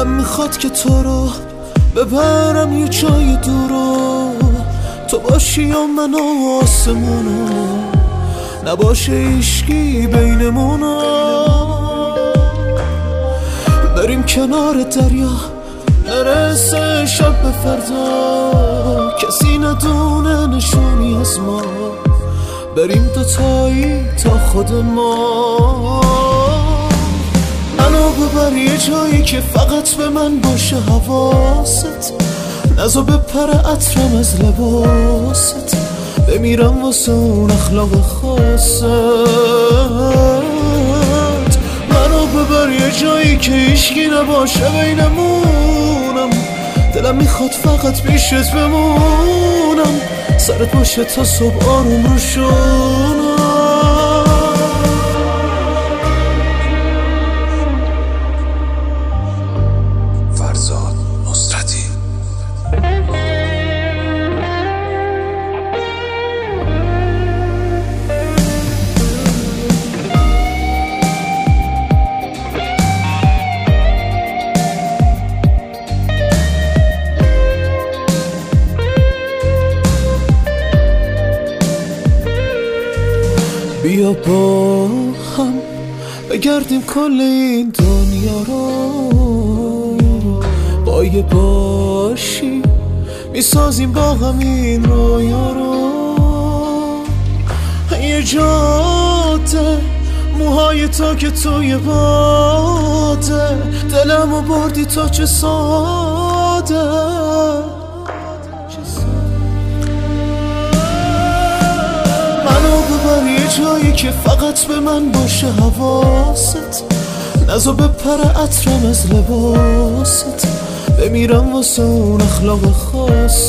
دلم میخواد که تو رو ببرم یه جای دورو، تو باشی و من و آسمونو، نباشه عشقی بینمونو. بریم کنار دریا نرسه شب به فردا، کسی ندونه نشونی از ما، بریم دوتایی تا خود ما. منو ببر یه جایی که فقط به من باشه حواست، نزا بپر عطرم از لباست، بمیرم واسه اون اخلاق خاصت. منو ببر یه جایی که هیچکی نباشه بینمونم، دلم میخواد فقط پیشت بمونم، سرت باشه تا صبح آروم رو شونم. فرزاد نصرتی. بیا با هم بگردیم کل این دنیا رو، با یه باشی میسازیم با هم این رویا رو. یه جاده موهای تو که توی باده، دلمو بردی تو چه ساده. منو ببر یه جایی که فقط به من باشه حواست، نزا بپر عطرم از لباست، بمیرم واسه اون اخلاق خاصت.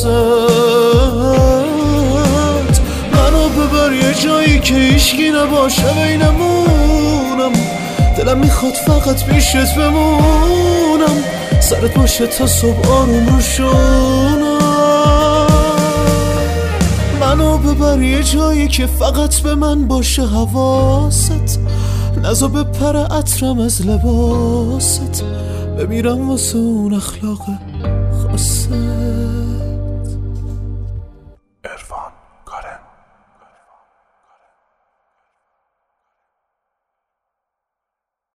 منو ببر یه جایی که هیچکی نباشه بینمونم، دلم میخواد فقط پیشت بمونم، سرت باشه تا صبح آروم رو شونم. منو ببر یه جایی که فقط به من باشه حواست، نزا بپر عطرم از لباست، بمیرم واسه اون اخلاق خاصت.